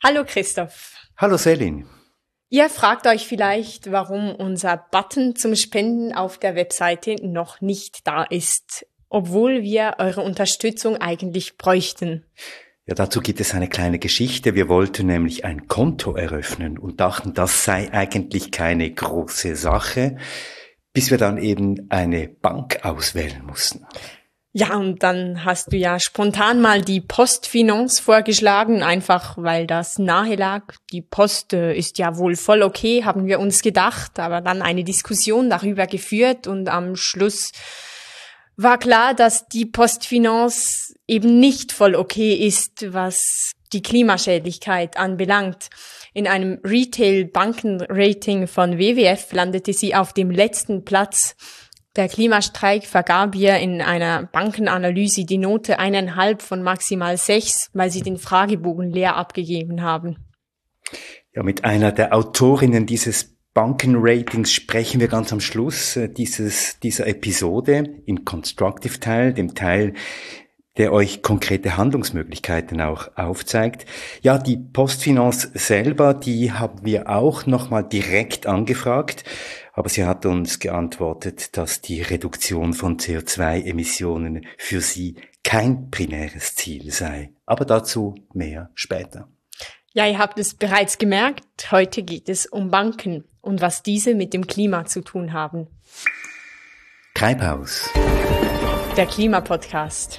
Hallo Christoph. Hallo Selin. Ihr fragt euch vielleicht, warum unser Button zum Spenden auf der Webseite noch nicht da ist, obwohl wir eure Unterstützung eigentlich bräuchten. Ja, dazu gibt es eine kleine Geschichte. Wir wollten nämlich ein Konto eröffnen und dachten, das sei eigentlich keine große Sache, bis wir dann eben eine Bank auswählen mussten. Ja, und dann hast du ja spontan mal die Postfinance vorgeschlagen, einfach weil das nahe lag. Die Post ist ja wohl voll okay, haben wir uns gedacht, aber dann eine Diskussion darüber geführt und am Schluss war klar, dass die Postfinance eben nicht voll okay ist, was die Klimaschädlichkeit anbelangt. In einem Retail-Banken-Rating von WWF landete sie auf dem letzten Platz. Der Klimastreik vergab ihr in einer Bankenanalyse die Note 1,5 von maximal 6, weil sie den Fragebogen leer abgegeben haben. Ja, mit einer der Autorinnen dieses Bankenratings sprechen wir ganz am Schluss dieser Episode im Constructive Teil, dem Teil, der euch konkrete Handlungsmöglichkeiten auch aufzeigt. Ja, die Postfinance selber, die haben wir auch nochmal direkt angefragt, aber sie hat uns geantwortet, dass die Reduktion von CO2-Emissionen für sie kein primäres Ziel sei. Aber dazu mehr später. Ja, ihr habt es bereits gemerkt, heute geht es um Banken und was diese mit dem Klima zu tun haben. Treibhaus. Der Klimapodcast.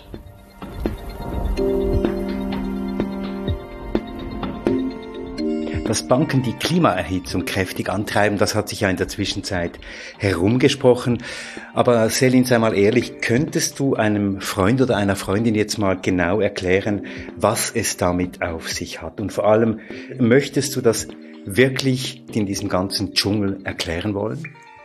Dass Banken die Klimaerhitzung kräftig antreiben, das hat sich ja in der Zwischenzeit herumgesprochen. Aber Selin, sei mal ehrlich, könntest du einem Freund oder einer Freundin jetzt mal genau erklären, was es damit auf sich hat? Und vor allem, möchtest du das wirklich in diesem ganzen Dschungel erklären wollen?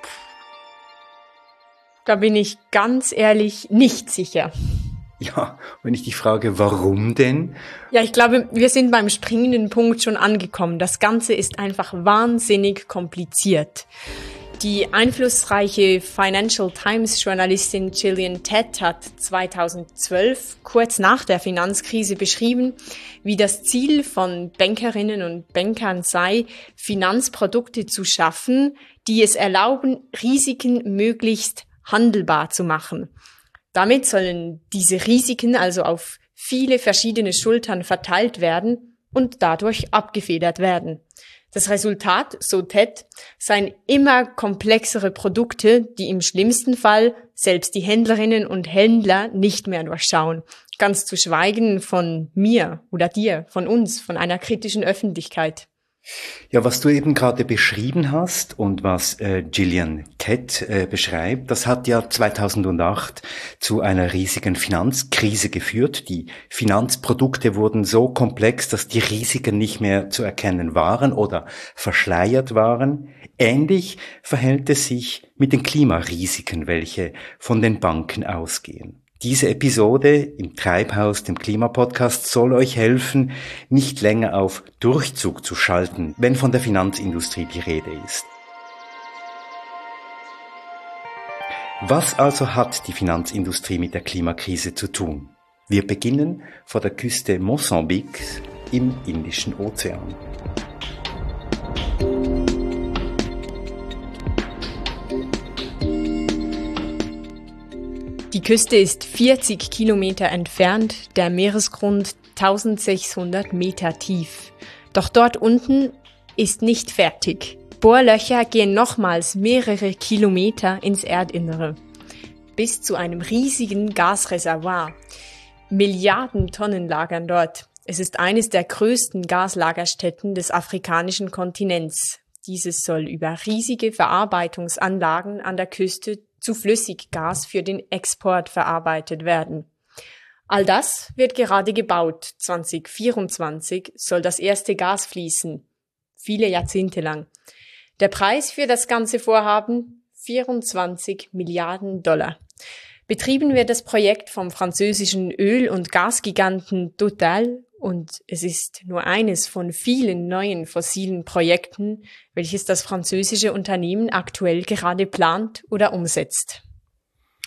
Da bin ich ganz ehrlich nicht sicher. Ja, wenn ich dich frage, warum denn? Ja, ich glaube, wir sind beim springenden Punkt schon angekommen. Das Ganze ist einfach wahnsinnig kompliziert. Die einflussreiche Financial Times Journalistin Gillian Tett hat 2012, kurz nach der Finanzkrise, beschrieben, wie das Ziel von Bankerinnen und Bankern sei, Finanzprodukte zu schaffen, die es erlauben, Risiken möglichst handelbar zu machen. Damit sollen diese Risiken also auf viele verschiedene Schultern verteilt werden und dadurch abgefedert werden. Das Resultat, so Tett, seien immer komplexere Produkte, die im schlimmsten Fall selbst die Händlerinnen und Händler nicht mehr durchschauen. Ganz zu schweigen von mir oder dir, von uns, von einer kritischen Öffentlichkeit. Ja, was du eben gerade beschrieben hast und was Gillian Tett beschreibt, das hat ja 2008 zu einer riesigen Finanzkrise geführt. Die Finanzprodukte wurden so komplex, dass die Risiken nicht mehr zu erkennen waren oder verschleiert waren. Ähnlich verhält es sich mit den Klimarisiken, welche von den Banken ausgehen. Diese Episode im Treibhaus, dem Klimapodcast, soll euch helfen, nicht länger auf Durchzug zu schalten, wenn von der Finanzindustrie die Rede ist. Was also hat die Finanzindustrie mit der Klimakrise zu tun? Wir beginnen vor der Küste Mosambiks im Indischen Ozean. Die Küste ist 40 Kilometer entfernt, der Meeresgrund 1600 Meter tief. Doch dort unten ist nicht fertig. Bohrlöcher gehen nochmals mehrere Kilometer ins Erdinnere. Bis zu einem riesigen Gasreservoir. Milliarden Tonnen lagern dort. Es ist eines der größten Gaslagerstätten des afrikanischen Kontinents. Dieses soll über riesige Verarbeitungsanlagen an der Küste zu Flüssiggas für den Export verarbeitet werden. All das wird gerade gebaut. 2024 soll das erste Gas fließen. Viele Jahrzehnte lang. Der Preis für das ganze Vorhaben? 24 Milliarden $. Betrieben wird das Projekt vom französischen Öl- und Gasgiganten Total und es ist nur eines von vielen neuen fossilen Projekten, welches das französische Unternehmen aktuell gerade plant oder umsetzt.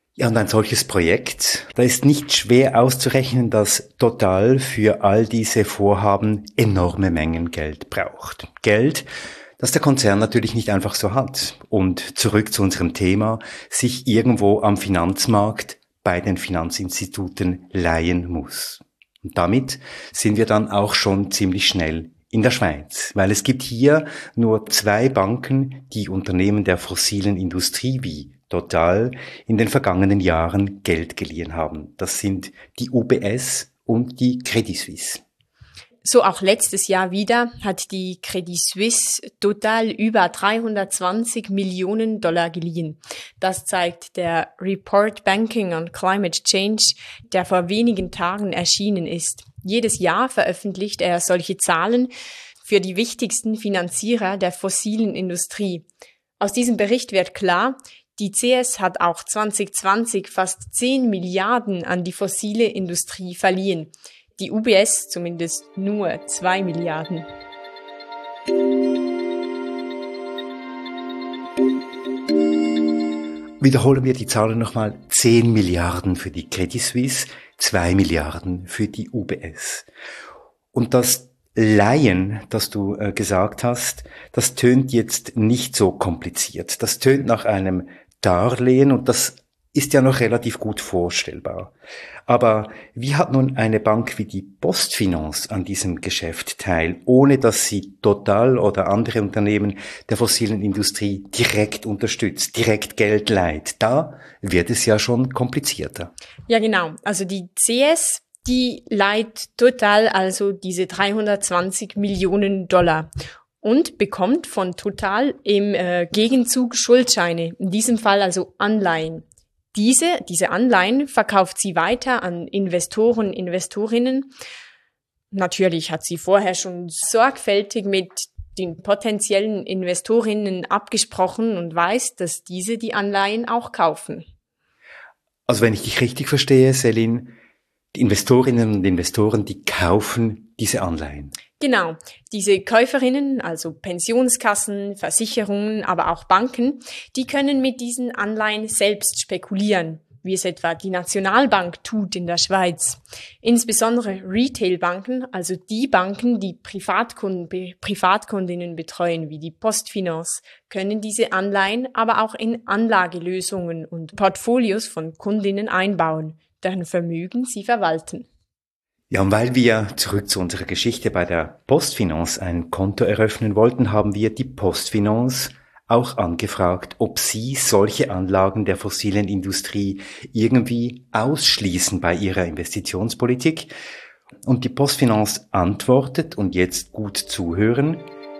Ja, und ein solches Projekt, da ist nicht schwer auszurechnen, dass Total für all diese Vorhaben enorme Mengen Geld braucht. Geld, das der Konzern natürlich nicht einfach so hat. Und zurück zu unserem Thema, sich irgendwo am Finanzmarkt bei den Finanzinstituten leihen muss. Und damit sind wir dann auch schon ziemlich schnell in der Schweiz, weil es gibt hier nur 2 Banken, die Unternehmen der fossilen Industrie wie Total in den vergangenen Jahren Geld geliehen haben. Das sind die UBS und die Credit Suisse. So auch letztes Jahr wieder hat die Credit Suisse Total über 320 Millionen Dollar geliehen. Das zeigt der Report Banking on Climate Change, der vor wenigen Tagen erschienen ist. Jedes Jahr veröffentlicht er solche Zahlen für die wichtigsten Finanzierer der fossilen Industrie. Aus diesem Bericht wird klar, die CS hat auch 2020 fast 10 Milliarden an die fossile Industrie verliehen. Die UBS zumindest nur 2 Milliarden. Wiederholen wir die Zahlen nochmal. 10 Milliarden für die Credit Suisse, 2 Milliarden für die UBS. Und das Leihen, das du gesagt hast, das tönt jetzt nicht so kompliziert. Das tönt nach einem Darlehen und das ist ja noch relativ gut vorstellbar. Aber wie hat nun eine Bank wie die Postfinance an diesem Geschäft teil, ohne dass sie Total oder andere Unternehmen der fossilen Industrie direkt unterstützt, direkt Geld leiht? Da wird es ja schon komplizierter. Ja, genau. Also die CS, die leiht Total also diese 320 Millionen Dollar. Und bekommt von Total im Gegenzug Schuldscheine, in diesem Fall also Anleihen. Diese Anleihen verkauft sie weiter an Investoren, Investorinnen. Natürlich hat sie vorher schon sorgfältig mit den potenziellen Investorinnen abgesprochen und weiß, dass diese die Anleihen auch kaufen. Also wenn ich dich richtig verstehe, Céline, die Investorinnen und Investoren, die kaufen diese Anleihen. Genau, diese Käuferinnen, also Pensionskassen, Versicherungen, aber auch Banken, die können mit diesen Anleihen selbst spekulieren, wie es etwa die Nationalbank tut in der Schweiz. Insbesondere Retailbanken, also die Banken, die Privatkundinnen betreuen, wie die Postfinance, können diese Anleihen aber auch in Anlagelösungen und Portfolios von Kundinnen einbauen, deren Vermögen sie verwalten. Ja, und weil wir zurück zu unserer Geschichte bei der Postfinance ein Konto eröffnen wollten, haben wir die Postfinance auch angefragt, ob sie solche Anlagen der fossilen Industrie irgendwie ausschließen bei ihrer Investitionspolitik. Und die Postfinance antwortet, und jetzt gut zuhören.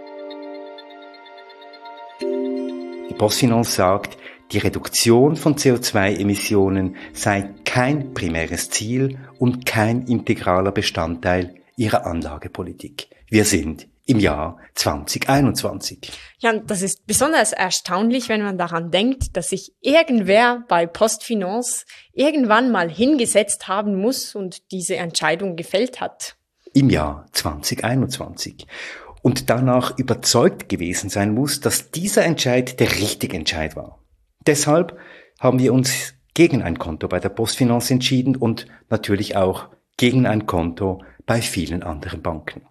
Die Postfinance sagt, die Reduktion von CO2-Emissionen sei kein primäres Ziel und kein integraler Bestandteil ihrer Anlagepolitik. Wir sind im Jahr 2021. Ja, das ist besonders erstaunlich, wenn man daran denkt, dass sich irgendwer bei Postfinance irgendwann mal hingesetzt haben muss und diese Entscheidung gefällt hat. Im Jahr 2021. Und danach überzeugt gewesen sein muss, dass dieser Entscheid der richtige Entscheid war. Deshalb haben wir uns gegen ein Konto bei der Postfinance entschieden und natürlich auch gegen ein Konto bei vielen anderen Banken.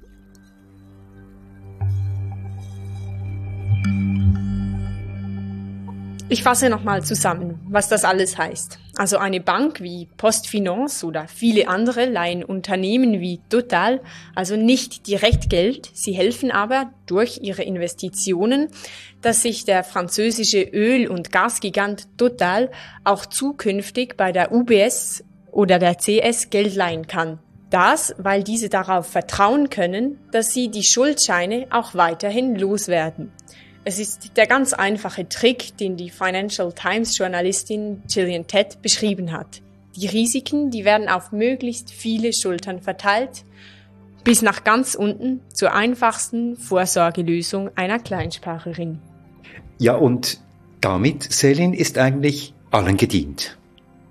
Ich fasse nochmal zusammen, was das alles heißt. Also eine Bank wie Postfinance oder viele andere leihen Unternehmen wie Total also nicht direkt Geld, sie helfen aber durch ihre Investitionen, dass sich der französische Öl- und Gasgigant Total auch zukünftig bei der UBS oder der CS Geld leihen kann. Das, weil diese darauf vertrauen können, dass sie die Schuldscheine auch weiterhin loswerden. Es ist der ganz einfache Trick, den die Financial Times Journalistin Gillian Tett beschrieben hat. Die Risiken, die werden auf möglichst viele Schultern verteilt, bis nach ganz unten zur einfachsten Vorsorgelösung einer Kleinsparerin. Ja, und damit, Céline, ist eigentlich allen gedient.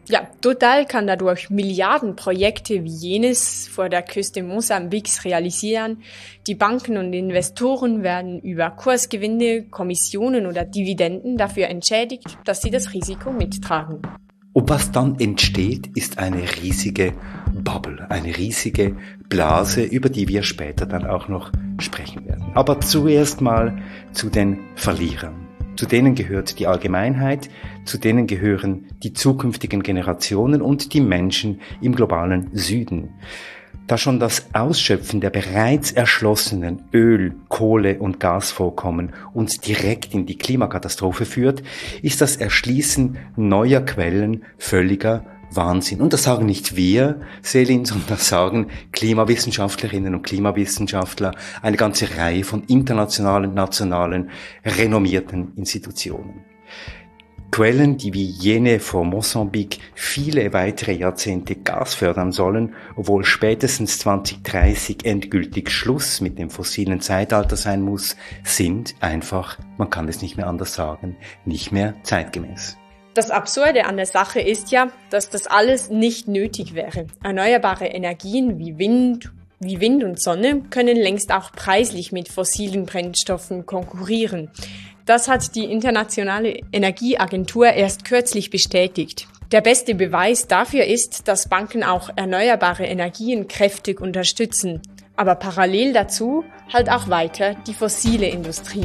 Ja, Total kann dadurch Milliardenprojekte wie jenes vor der Küste Mosambiks realisieren. Die Banken und Investoren werden über Kursgewinne, Kommissionen oder Dividenden dafür entschädigt, dass sie das Risiko mittragen. Und was dann entsteht, ist eine riesige Bubble, eine riesige Blase, über die wir später dann auch noch sprechen werden. Aber zuerst mal zu den Verlierern. Zu denen gehört die Allgemeinheit, zu denen gehören die zukünftigen Generationen und die Menschen im globalen Süden. Da schon das Ausschöpfen der bereits erschlossenen Öl-, Kohle- und Gasvorkommen uns direkt in die Klimakatastrophe führt, ist das Erschließen neuer Quellen völliger Wahnsinn. Und das sagen nicht wir, Selin, sondern das sagen Klimawissenschaftlerinnen und Klimawissenschaftler, eine ganze Reihe von internationalen, nationalen, renommierten Institutionen. Quellen, die wie jene vor Mosambik viele weitere Jahrzehnte Gas fördern sollen, obwohl spätestens 2030 endgültig Schluss mit dem fossilen Zeitalter sein muss, sind einfach, man kann es nicht mehr anders sagen, nicht mehr zeitgemäß. Das Absurde an der Sache ist ja, dass das alles nicht nötig wäre. Erneuerbare Energien wie Wind und Sonne können längst auch preislich mit fossilen Brennstoffen konkurrieren. Das hat die Internationale Energieagentur erst kürzlich bestätigt. Der beste Beweis dafür ist, dass Banken auch erneuerbare Energien kräftig unterstützen, aber parallel dazu halt auch weiter die fossile Industrie.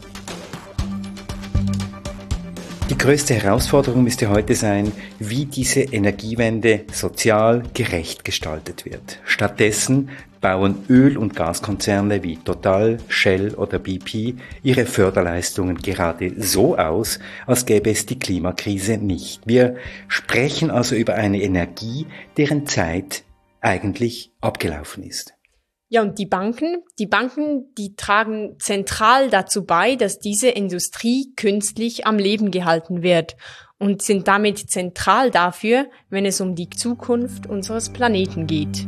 Die größte Herausforderung müsste heute sein, wie diese Energiewende sozial gerecht gestaltet wird. Stattdessen bauen Öl- und Gaskonzerne wie Total, Shell oder BP ihre Förderleistungen gerade so aus, als gäbe es die Klimakrise nicht. Wir sprechen also über eine Energie, deren Zeit eigentlich abgelaufen ist. Ja, und die Banken, die tragen zentral dazu bei, dass diese Industrie künstlich am Leben gehalten wird und sind damit zentral dafür, wenn es um die Zukunft unseres Planeten geht.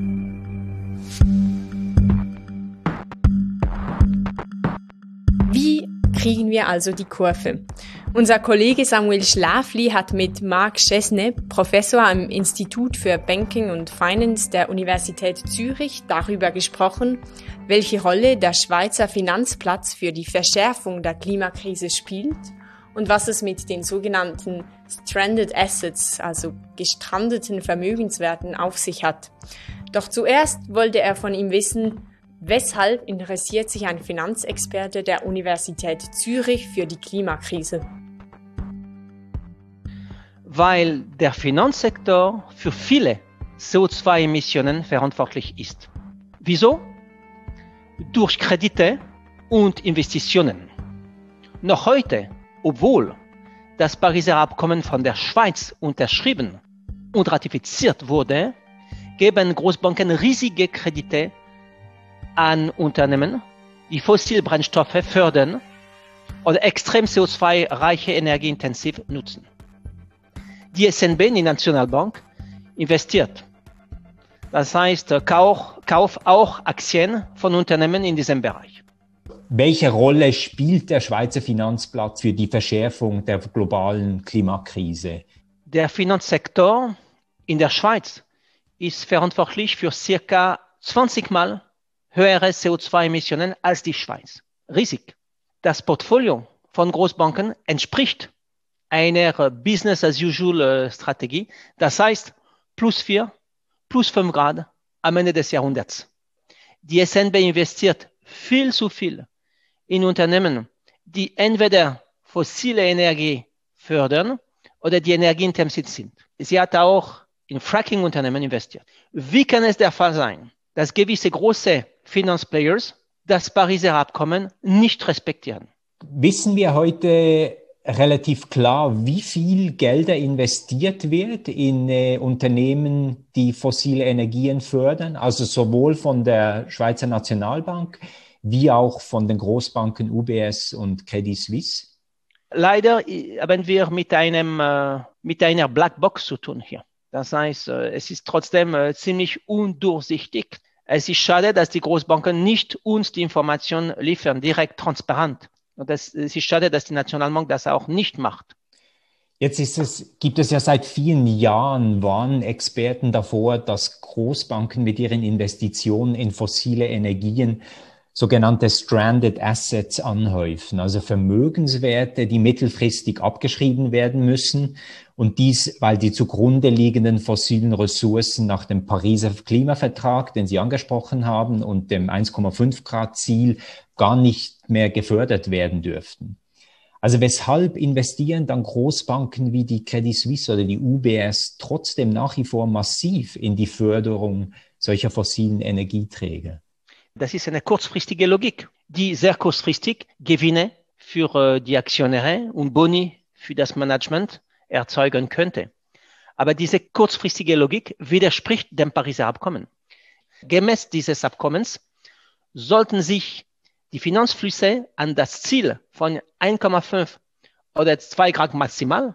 Wie kriegen wir also die Kurve? Unser Kollege Samuel Schlafly hat mit Marc Chesnay, Professor am Institut für Banking und Finance der Universität Zürich, darüber gesprochen, welche Rolle der Schweizer Finanzplatz für die Verschärfung der Klimakrise spielt und was es mit den sogenannten Stranded Assets, also gestrandeten Vermögenswerten, auf sich hat. Doch zuerst wollte er von ihm wissen, weshalb interessiert sich ein Finanzexperte der Universität Zürich für die Klimakrise? Weil der Finanzsektor für viele CO2-Emissionen verantwortlich ist. Wieso? Durch Kredite und Investitionen. Noch heute, obwohl das Pariser Abkommen von der Schweiz unterschrieben und ratifiziert wurde, geben Großbanken riesige Kredite an Unternehmen, die Fossilbrennstoffe fördern oder extrem CO2-reiche energieintensiv nutzen. Die SNB, die Nationalbank, investiert. Das heißt, kauft auch Aktien von Unternehmen in diesem Bereich. Welche Rolle spielt der Schweizer Finanzplatz für die Verschärfung der globalen Klimakrise? Der Finanzsektor in der Schweiz ist verantwortlich für circa 20 Mal höhere CO2-Emissionen als die Schweiz. Riesig. Das Portfolio von Großbanken entspricht einer Business-as-usual-Strategie. Das heißt, +4, +5 Grad am Ende des Jahrhunderts. Die SNB investiert viel zu viel in Unternehmen, die entweder fossile Energie fördern oder die energieintensiv sind. Sie hat auch in Fracking-Unternehmen investiert. Wie kann es der Fall sein, dass gewisse große Finanzplayers das Pariser Abkommen nicht respektieren? Wissen wir heute relativ klar, wie viel Gelder investiert wird in Unternehmen, die fossile Energien fördern, also sowohl von der Schweizer Nationalbank wie auch von den Großbanken UBS und Credit Suisse? Leider haben wir mit einer Blackbox zu tun hier. Das heißt, es ist trotzdem ziemlich undurchsichtig. Es ist schade, dass die Großbanken nicht uns die Informationen liefern, direkt transparent. Und es ist schade, dass die Nationalbank das auch nicht macht. Gibt es ja seit vielen Jahren, warnen Experten davor, dass Großbanken mit ihren Investitionen in fossile Energien sogenannte Stranded Assets anhäufen, also Vermögenswerte, die mittelfristig abgeschrieben werden müssen und dies, weil die zugrunde liegenden fossilen Ressourcen nach dem Pariser Klimavertrag, den Sie angesprochen haben, und dem 1,5 Grad Ziel gar nicht mehr gefördert werden dürften. Also weshalb investieren dann Großbanken wie die Credit Suisse oder die UBS trotzdem nach wie vor massiv in die Förderung solcher fossilen Energieträger? Das ist eine kurzfristige Logik, die sehr kurzfristig Gewinne für die Aktionäre und Boni für das Management erzeugen könnte. Aber diese kurzfristige Logik widerspricht dem Pariser Abkommen. Gemäß dieses Abkommens sollten sich die Finanzflüsse an das Ziel von 1,5 oder 2 Grad maximal,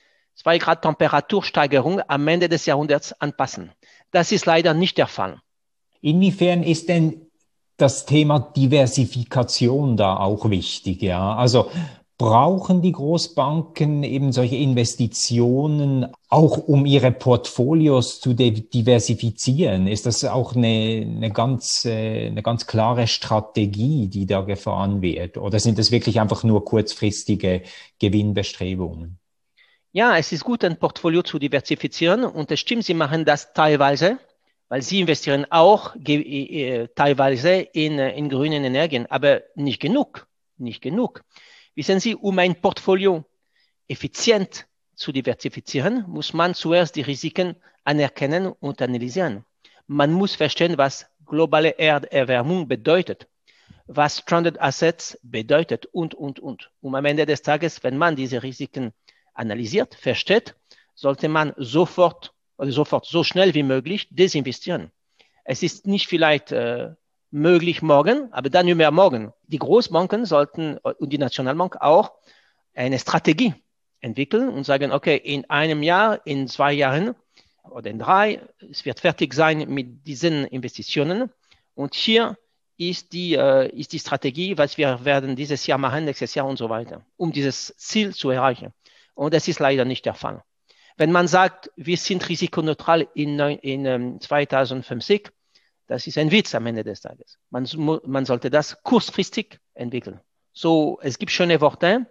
2 Grad Temperatursteigerung am Ende des Jahrhunderts anpassen. Das ist leider nicht der Fall. Inwiefern ist denn das Thema Diversifikation da auch wichtig? Ja, also brauchen die Großbanken eben solche Investitionen auch, um ihre Portfolios zu diversifizieren? Ist das auch eine ganz klare Strategie, die da gefahren wird? Oder sind das wirklich einfach nur kurzfristige Gewinnbestrebungen? Ja, es ist gut, ein Portfolio zu diversifizieren. Und es stimmt, Sie machen das teilweise, weil Sie investieren auch teilweise in grünen Energien, aber nicht genug. Nicht genug. Wissen Sie, um ein Portfolio effizient zu diversifizieren, muss man zuerst die Risiken anerkennen und analysieren. Man muss verstehen, was globale Erderwärmung bedeutet, was Stranded Assets bedeutet und. Und am Ende des Tages, wenn man diese Risiken analysiert, versteht, sollte man sofort so schnell wie möglich desinvestieren. Es ist nicht vielleicht möglich morgen, aber dann übermorgen. Die Großbanken sollten und die Nationalbank auch eine Strategie entwickeln und sagen, okay, in einem Jahr, in 2 Jahren oder in 3, es wird fertig sein mit diesen Investitionen. Und hier ist die Strategie, was wir werden dieses Jahr machen, nächstes Jahr und so weiter, um dieses Ziel zu erreichen. Und das ist leider nicht der Fall. Wenn man sagt, wir sind risikoneutral in 2050, das ist ein Witz am Ende des Tages. Man sollte das kurzfristig entwickeln. So, es gibt schöne Worte,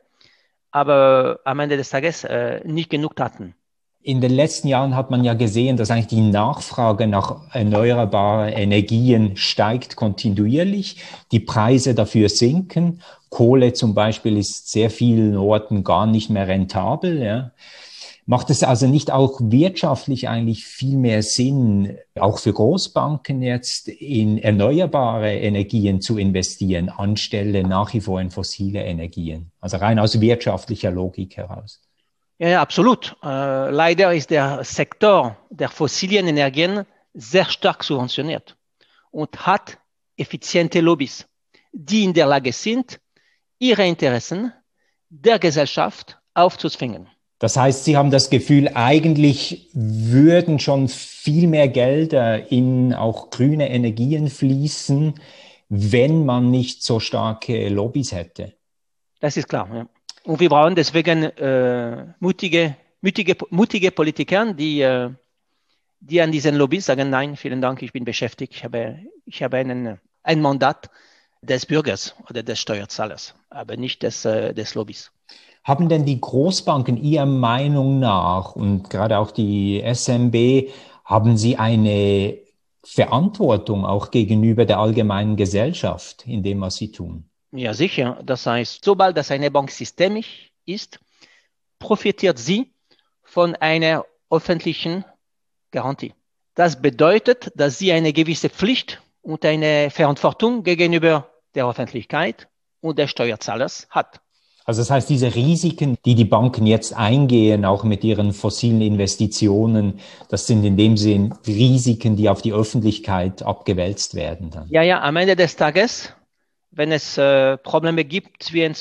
aber am Ende des Tages nicht genug Taten. In den letzten Jahren hat man ja gesehen, dass eigentlich die Nachfrage nach erneuerbaren Energien steigt kontinuierlich, die Preise dafür sinken. Kohle zum Beispiel ist sehr vielen Orten gar nicht mehr rentabel, ja. Macht es also nicht auch wirtschaftlich eigentlich viel mehr Sinn, auch für Großbanken jetzt in erneuerbare Energien zu investieren, anstelle nach wie vor in fossile Energien? Also rein aus wirtschaftlicher Logik heraus. Ja, absolut. Leider ist der Sektor der fossilen Energien sehr stark subventioniert und hat effiziente Lobbys, die in der Lage sind, ihre Interessen der Gesellschaft aufzuzwingen. Das heißt, Sie haben das Gefühl, eigentlich würden schon viel mehr Gelder in auch grüne Energien fließen, wenn man nicht so starke Lobbys hätte. Das ist klar, ja. Und wir brauchen deswegen mutige Politiker, die an diesen Lobbys sagen, nein, vielen Dank, ich bin beschäftigt, ich habe ein Mandat des Bürgers oder des Steuerzahlers, aber nicht des Lobbys. Haben denn die Großbanken Ihrer Meinung nach und gerade auch die SNB, haben sie eine Verantwortung auch gegenüber der allgemeinen Gesellschaft in dem, was sie tun? Ja, sicher. Das heißt, sobald das eine Bank systemisch ist, profitiert sie von einer öffentlichen Garantie. Das bedeutet, dass sie eine gewisse Pflicht und eine Verantwortung gegenüber der Öffentlichkeit und des Steuerzahlers hat. Also das heißt, diese Risiken, die die Banken jetzt eingehen, auch mit ihren fossilen Investitionen, das sind in dem Sinn Risiken, die auf die Öffentlichkeit abgewälzt werden dann. Ja, am Ende des Tages, wenn es Probleme gibt wie in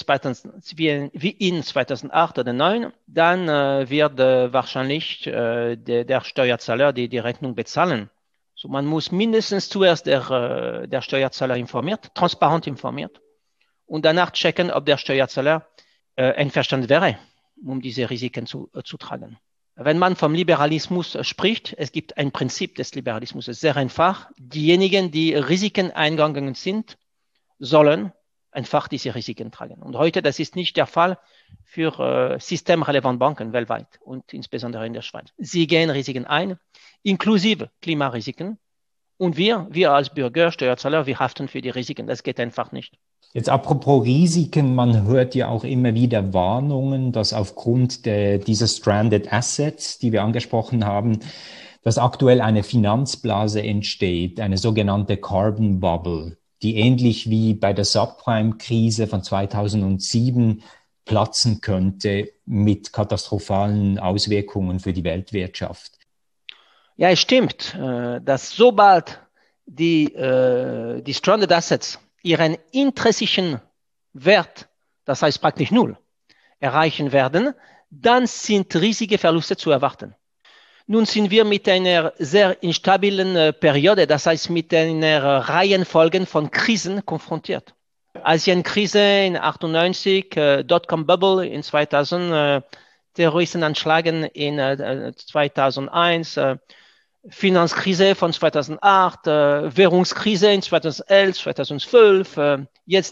2008 oder 2009, dann wird wahrscheinlich der Steuerzahler die Rechnung bezahlen. So, man muss mindestens zuerst der Steuerzahler transparent informiert und danach checken, ob der Steuerzahler einverstanden wäre um diese Risiken zu tragen. Wenn man vom Liberalismus spricht, es gibt ein Prinzip des Liberalismus, es ist sehr einfach. Diejenigen, die Risiken eingegangen sind, sollen einfach diese Risiken tragen. Und heute, das ist nicht der Fall für systemrelevante Banken weltweit und insbesondere in der Schweiz. Sie gehen Risiken ein, inklusive Klimarisiken. Und wir als Bürger, Steuerzahler, wir haften für die Risiken. Das geht einfach nicht. Jetzt apropos Risiken, man hört ja auch immer wieder Warnungen, dass aufgrund dieser Stranded Assets, die wir angesprochen haben, dass aktuell eine Finanzblase entsteht, eine sogenannte Carbon Bubble, die ähnlich wie bei der Subprime-Krise von 2007 platzen könnte mit katastrophalen Auswirkungen für die Weltwirtschaft. Ja, es stimmt, dass sobald die Stranded Assets ihren intrinsischen Wert, das heißt praktisch null, erreichen werden, dann sind riesige Verluste zu erwarten. Nun sind wir mit einer sehr instabilen Periode, das heißt mit einer Reihenfolge von Krisen konfrontiert. Asienkrise in 98, Dotcom-Bubble in 2000, Terroristenanschläge in 2001, Finanzkrise von 2008, Währungskrise in 2011, 2012. Jetzt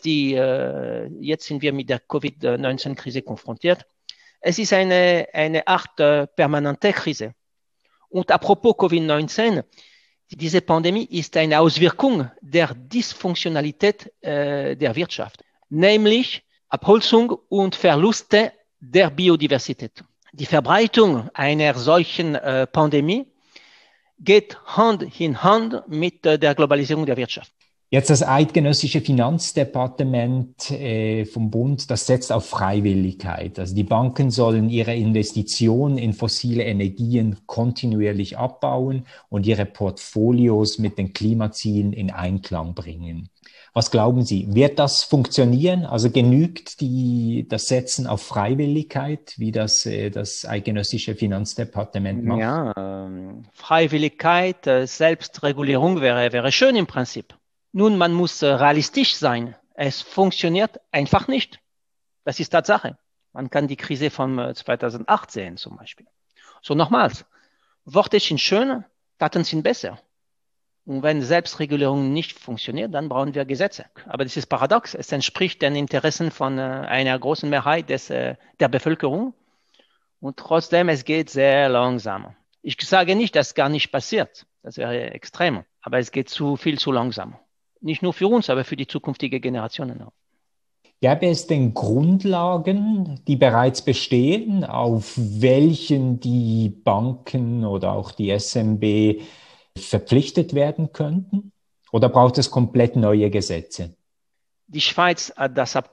sind wir mit der Covid-19-Krise konfrontiert. Es ist eine Art permanente Krise. Und apropos Covid-19, diese Pandemie ist eine Auswirkung der Dysfunktionalität der Wirtschaft, nämlich Abholzung und Verluste der Biodiversität. Die Verbreitung einer solchen Pandemie geht Hand in Hand mit der Globalisierung der Wirtschaft. Jetzt das eidgenössische Finanzdepartement vom Bund, das setzt auf Freiwilligkeit. Also die Banken sollen ihre Investitionen in fossile Energien kontinuierlich abbauen und ihre Portfolios mit den Klimazielen in Einklang bringen. Was glauben Sie, wird das funktionieren? Also genügt das Setzen auf Freiwilligkeit, wie das eidgenössische Finanzdepartement macht? Ja, Freiwilligkeit, Selbstregulierung wäre schön im Prinzip. Nun, man muss realistisch sein. Es funktioniert einfach nicht. Das ist Tatsache. Man kann die Krise von 2008 sehen zum Beispiel. So nochmals, Worte sind schön, Taten sind besser. Und wenn Selbstregulierung nicht funktioniert, dann brauchen wir Gesetze. Aber das ist paradox. Es entspricht den Interessen von einer großen Mehrheit der Bevölkerung. Und trotzdem, es geht sehr langsam. Ich sage nicht, dass gar nicht passiert. Das wäre extrem. Aber es geht viel zu langsam. Nicht nur für uns, aber für die zukünftigen Generationen auch. Gäbe es denn Grundlagen, die bereits bestehen, auf welchen die Banken oder auch die SNB verpflichtet werden könnten? Oder braucht es komplett neue Gesetze? Die Schweiz hat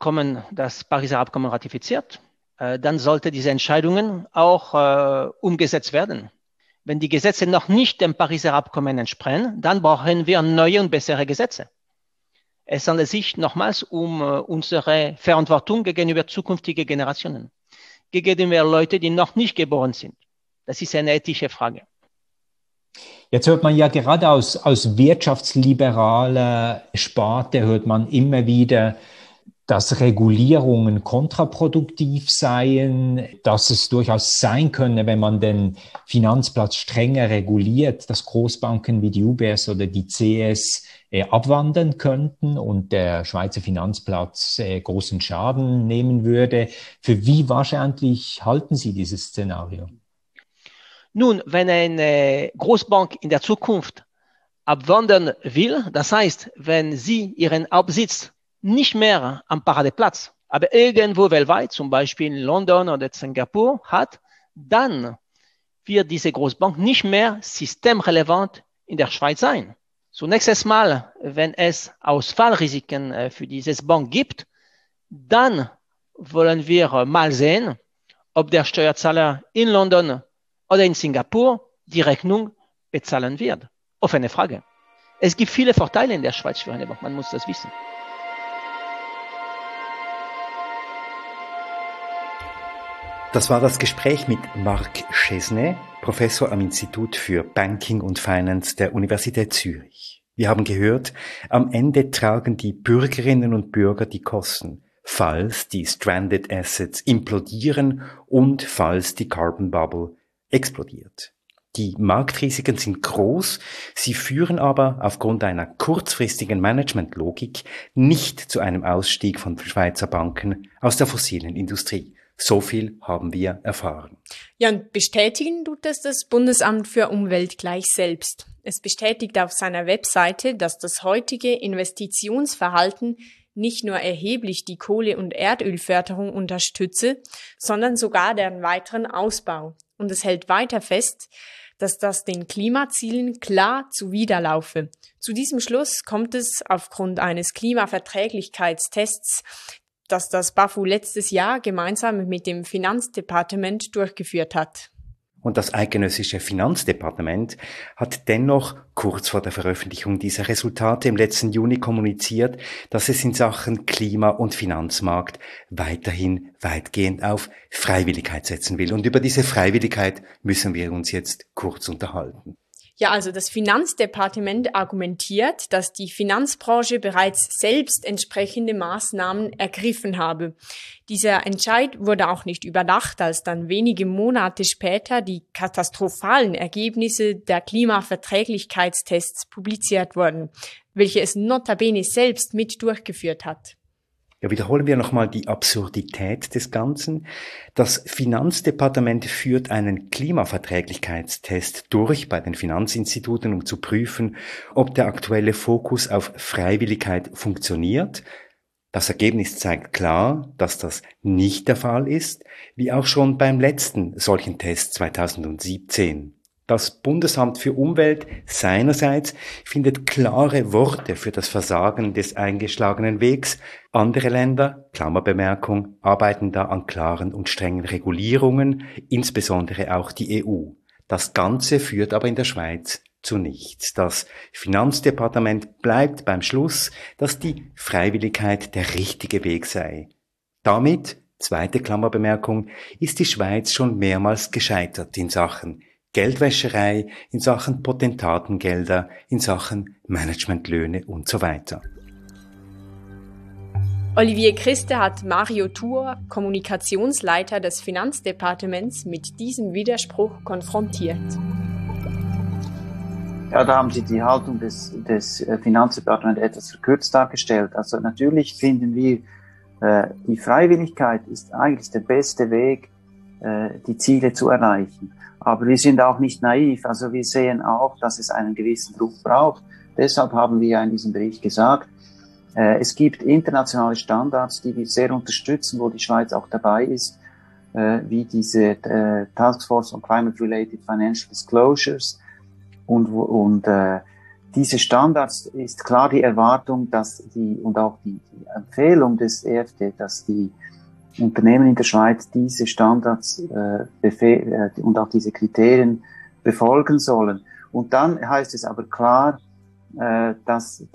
das Pariser Abkommen ratifiziert. Dann sollte diese Entscheidungen auch umgesetzt werden. Wenn die Gesetze noch nicht dem Pariser Abkommen entsprechen, dann brauchen wir neue und bessere Gesetze. Es handelt sich nochmals um unsere Verantwortung gegenüber zukünftigen Generationen, gegenüber Leuten, die noch nicht geboren sind. Das ist eine ethische Frage. Jetzt hört man ja gerade aus wirtschaftsliberaler Sparte hört man immer wieder, dass Regulierungen kontraproduktiv seien, dass es durchaus sein könne, wenn man den Finanzplatz strenger reguliert, dass Großbanken wie die UBS oder die CS abwandern könnten und der Schweizer Finanzplatz großen Schaden nehmen würde. Für wie wahrscheinlich halten Sie dieses Szenario? Nun, wenn eine Großbank in der Zukunft abwandern will, das heißt, wenn sie ihren Hauptsitz nicht mehr am Paradeplatz, aber irgendwo weltweit, zum Beispiel in London oder Singapur hat, dann wird diese Großbank nicht mehr systemrelevant in der Schweiz sein. Zunächst mal, wenn es Ausfallrisiken für diese Bank gibt, dann wollen wir mal sehen, ob der Steuerzahler in London oder in Singapur die Rechnung bezahlen wird. Offene Frage. Es gibt viele Vorteile in der Schweiz für eine Bank, man muss das wissen. Das war das Gespräch mit Marc Chesnais, Professor am Institut für Banking und Finance der Universität Zürich. Wir haben gehört, am Ende tragen die Bürgerinnen und Bürger die Kosten. falls die Stranded Assets implodieren und falls die Carbon Bubble explodiert. Die Marktrisiken sind groß, sie führen aber aufgrund einer kurzfristigen Managementlogik nicht zu einem Ausstieg von Schweizer Banken aus der fossilen Industrie. So viel haben wir erfahren. Ja, und bestätigen tut es das Bundesamt für Umwelt gleich selbst. Es bestätigt auf seiner Webseite, dass das heutige Investitionsverhalten nicht nur erheblich die Kohle- und Erdölförderung unterstütze, sondern sogar deren weiteren Ausbau. Und es hält weiter fest, dass das den Klimazielen klar zuwiderlaufe. Zu diesem Schluss kommt es aufgrund eines Klimaverträglichkeitstests, das das BAFU letztes Jahr gemeinsam mit dem Finanzdepartement durchgeführt hat. Und das eidgenössische Finanzdepartement hat dennoch kurz vor der Veröffentlichung dieser Resultate im letzten Juni kommuniziert, dass es in Sachen Klima- und Finanzmarkt weiterhin weitgehend auf Freiwilligkeit setzen will. Und über diese Freiwilligkeit müssen wir uns jetzt kurz unterhalten. Ja, also das Finanzdepartement argumentiert, dass die Finanzbranche bereits selbst entsprechende Maßnahmen ergriffen habe. Dieser Entscheid wurde auch nicht überdacht, als dann wenige Monate später die katastrophalen Ergebnisse der Klimaverträglichkeitstests publiziert wurden, welche es notabene selbst mit durchgeführt hat. Ja, wiederholen wir nochmal die Absurdität des Ganzen. Das Finanzdepartement führt einen Klimaverträglichkeitstest durch bei den Finanzinstituten, um zu prüfen, ob der aktuelle Fokus auf Freiwilligkeit funktioniert. Das Ergebnis zeigt klar, dass das nicht der Fall ist, wie auch schon beim letzten solchen Test 2017. Das Bundesamt für Umwelt seinerseits findet klare Worte für das Versagen des eingeschlagenen Wegs. Andere Länder, Klammerbemerkung, arbeiten da an klaren und strengen Regulierungen, insbesondere auch die EU. Das Ganze führt aber in der Schweiz zu nichts. Das Finanzdepartement bleibt beim Schluss, dass die Freiwilligkeit der richtige Weg sei. Damit, zweite Klammerbemerkung, ist die Schweiz schon mehrmals gescheitert in Sachen Geldwäscherei, in Sachen Potentatengelder, in Sachen Managementlöhne und so weiter. Olivier Christe hat Mario Thur, Kommunikationsleiter des Finanzdepartements, mit diesem Widerspruch konfrontiert. Ja, da haben Sie die Haltung des Finanzdepartements etwas verkürzt dargestellt. Also natürlich finden wir, die Freiwilligkeit ist eigentlich der beste Weg, die Ziele zu erreichen. Aber wir sind auch nicht naiv. Also wir sehen auch, dass es einen gewissen Druck braucht. Deshalb haben wir ja in diesem Bericht gesagt, es gibt internationale Standards, die wir sehr unterstützen, wo die Schweiz auch dabei ist, wie diese Task Force on Climate-Related Financial Disclosures. Und diese Standards ist klar die Erwartung, dass und auch die Empfehlung des EFD, dass die Unternehmen in der Schweiz diese Standards und auch diese Kriterien befolgen sollen. Und dann heißt es aber klar, dass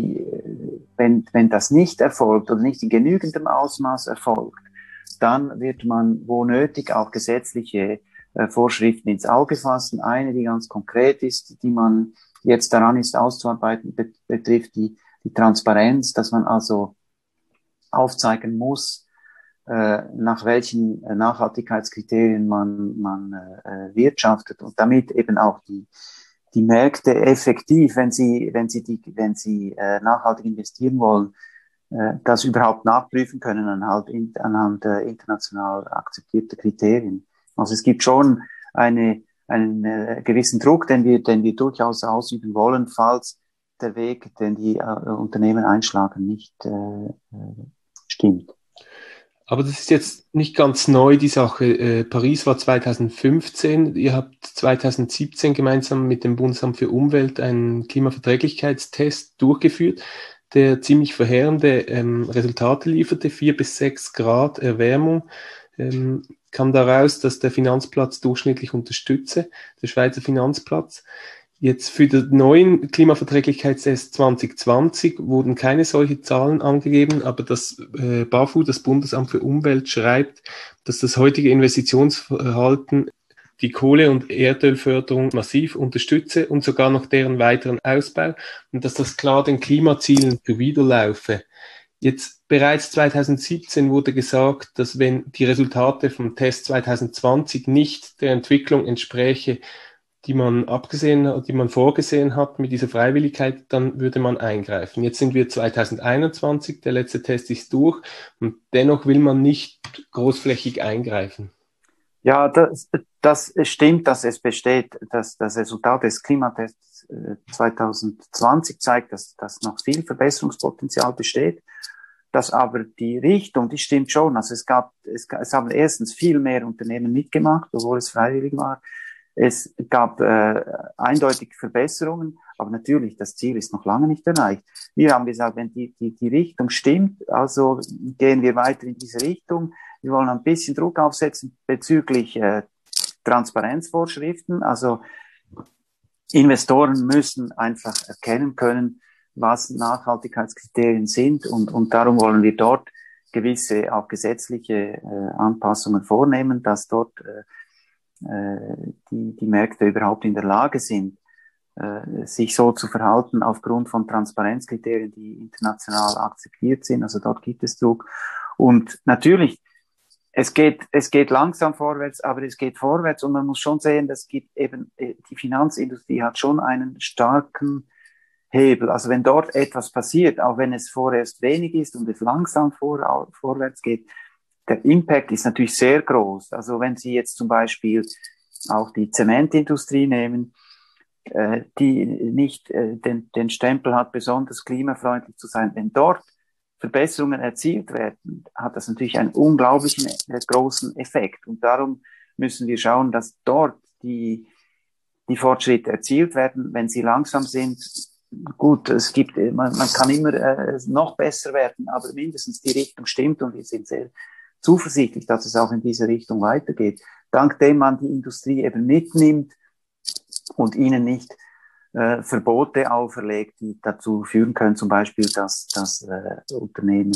wenn das nicht erfolgt oder nicht in genügendem Ausmaß erfolgt, dann wird man wo nötig auch gesetzliche Vorschriften ins Auge fassen. Eine, die ganz konkret ist, die man jetzt daran ist auszuarbeiten, betrifft die Transparenz, dass man also aufzeigen muss, nach welchen Nachhaltigkeitskriterien man wirtschaftet und damit eben auch die Märkte effektiv, wenn sie nachhaltig investieren wollen, das überhaupt nachprüfen können anhand international akzeptierter Kriterien. Also es gibt schon einen gewissen Druck, den wir durchaus ausüben wollen, falls der Weg, den die Unternehmen einschlagen, nicht stimmt. Aber das ist jetzt nicht ganz neu, die Sache. Paris war 2015. Ihr habt 2017 gemeinsam mit dem Bundesamt für Umwelt einen Klimaverträglichkeitstest durchgeführt, der ziemlich verheerende Resultate lieferte. 4 bis 6 Grad Erwärmung. Kam daraus, dass der Finanzplatz durchschnittlich unterstütze, der Schweizer Finanzplatz. Jetzt für den neuen Klimaverträglichkeitstest 2020 wurden keine solche Zahlen angegeben, aber das BAFU, das Bundesamt für Umwelt, schreibt, dass das heutige Investitionsverhalten die Kohle- und Erdölförderung massiv unterstütze und sogar noch deren weiteren Ausbau und dass das klar den Klimazielen zuwiderlaufe. Jetzt bereits 2017 wurde gesagt, dass wenn die Resultate vom Test 2020 nicht der Entwicklung entspräche, die man vorgesehen hat mit dieser Freiwilligkeit, dann würde man eingreifen. Jetzt sind wir 2021, der letzte Test ist durch und dennoch will man nicht großflächig eingreifen. Ja, das stimmt, dass es besteht, dass das Resultat des Klimatests 2020 zeigt, dass noch viel Verbesserungspotenzial besteht. Dass aber die Richtung, die stimmt schon. Also es haben erstens viel mehr Unternehmen mitgemacht, obwohl es freiwillig war. Es gab eindeutig Verbesserungen, aber natürlich, das Ziel ist noch lange nicht erreicht. Wir haben gesagt, wenn die Richtung stimmt, also gehen wir weiter in diese Richtung. Wir wollen ein bisschen Druck aufsetzen bezüglich Transparenzvorschriften. Also Investoren müssen einfach erkennen können, was Nachhaltigkeitskriterien sind und darum wollen wir dort gewisse auch gesetzliche Anpassungen vornehmen, dass dort die Märkte überhaupt in der Lage sind, sich so zu verhalten aufgrund von Transparenzkriterien, die international akzeptiert sind. Also dort gibt es Druck. Und natürlich, es geht langsam vorwärts, aber es geht vorwärts und man muss schon sehen, das gibt eben, die Finanzindustrie hat schon einen starken Hebel. Also wenn dort etwas passiert, auch wenn es vorerst wenig ist und es langsam vorwärts geht, der Impact ist natürlich sehr groß. Also wenn Sie jetzt zum Beispiel auch die Zementindustrie nehmen, die nicht den Stempel hat, besonders klimafreundlich zu sein, wenn dort Verbesserungen erzielt werden, hat das natürlich einen unglaublichen großen Effekt. Und darum müssen wir schauen, dass dort die Fortschritte erzielt werden. Wenn sie langsam sind, gut, man kann immer noch besser werden, aber mindestens die Richtung stimmt und wir sind sehr zuversichtlich, dass es auch in diese Richtung weitergeht. Dank dem man die Industrie eben mitnimmt und ihnen nicht Verbote auferlegt, die dazu führen können, zum Beispiel, dass Unternehmen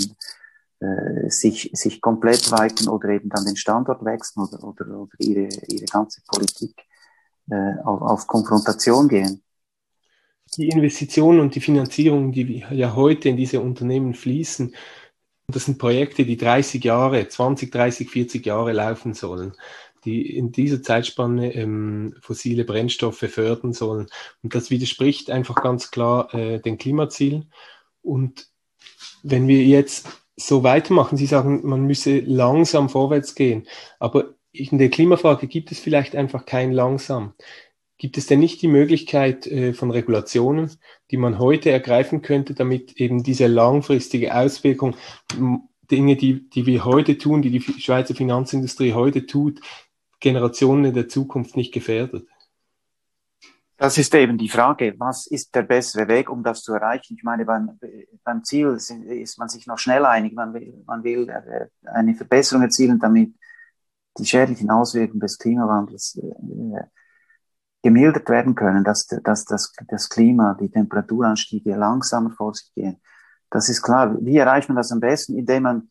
sich komplett weiten oder eben dann den Standort wechseln oder ihre ganze Politik auf Konfrontation gehen. Die Investitionen und die Finanzierung, die ja heute in diese Unternehmen fließen, das sind Projekte, die 20, 30, 40 Jahre laufen sollen, die in dieser Zeitspanne fossile Brennstoffe fördern sollen. Und das widerspricht einfach ganz klar den Klimazielen. Und wenn wir jetzt so weitermachen, Sie sagen, man müsse langsam vorwärts gehen, aber in der Klimafrage gibt es vielleicht einfach kein langsam. Gibt es denn nicht die Möglichkeit von Regulationen, die man heute ergreifen könnte, damit eben diese langfristige Auswirkung, Dinge, die wir heute tun, die Schweizer Finanzindustrie heute tut, Generationen in der Zukunft nicht gefährdet? Das ist eben die Frage, was ist der bessere Weg, um das zu erreichen? Ich meine, beim Ziel ist man sich noch schnell einig. Man will eine Verbesserung erzielen, damit die schädlichen Auswirkungen des Klimawandels gemildert werden können, dass das Klima, die Temperaturanstiege langsamer vor sich gehen. Das ist klar. Wie erreicht man das am besten? Indem man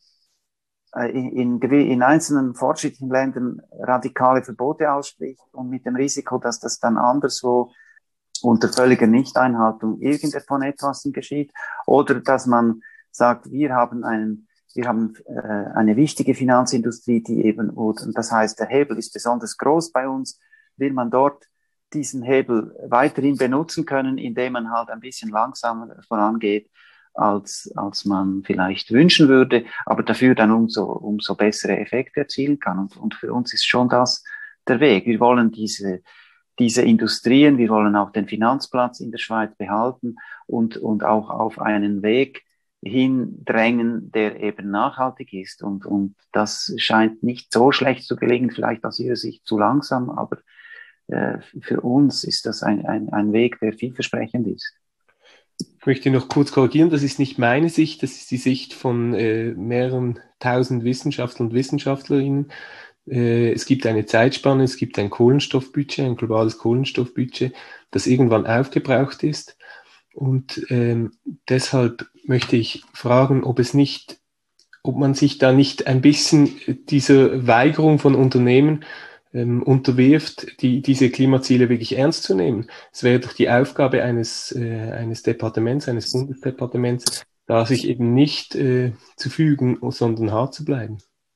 in einzelnen fortschrittlichen Ländern radikale Verbote ausspricht und mit dem Risiko, dass das dann anderswo unter völliger Nichteinhaltung irgendetwas geschieht, oder dass man sagt, wir haben eine wichtige Finanzindustrie, die eben, und das heißt, der Hebel ist besonders groß bei uns, will man dort diesen Hebel weiterhin benutzen können, indem man halt ein bisschen langsamer vorangeht, als man vielleicht wünschen würde, aber dafür dann umso bessere Effekte erzielen kann. Und für uns ist schon das der Weg. Wir wollen diese Industrien, wir wollen auch den Finanzplatz in der Schweiz behalten und auch auf einen Weg hindrängen, der eben nachhaltig ist. Und das scheint nicht so schlecht zu gelingen, vielleicht aus Ihrer Sicht zu langsam, aber für uns ist das ein Weg, der vielversprechend ist. Ich möchte noch kurz korrigieren, das ist nicht meine Sicht, das ist die Sicht von mehreren tausend Wissenschaftler und Wissenschaftlerinnen. Es gibt eine Zeitspanne, es gibt ein Kohlenstoffbudget, ein globales Kohlenstoffbudget, das irgendwann aufgebraucht ist. Und deshalb möchte ich fragen, ob man sich da nicht ein bisschen dieser Weigerung von Unternehmen unterwirft, diese Klimaziele wirklich ernst zu nehmen. Es wäre doch die Aufgabe eines Departements, eines Bundesdepartements, da sich eben nicht zu fügen, sondern hart zu bleiben?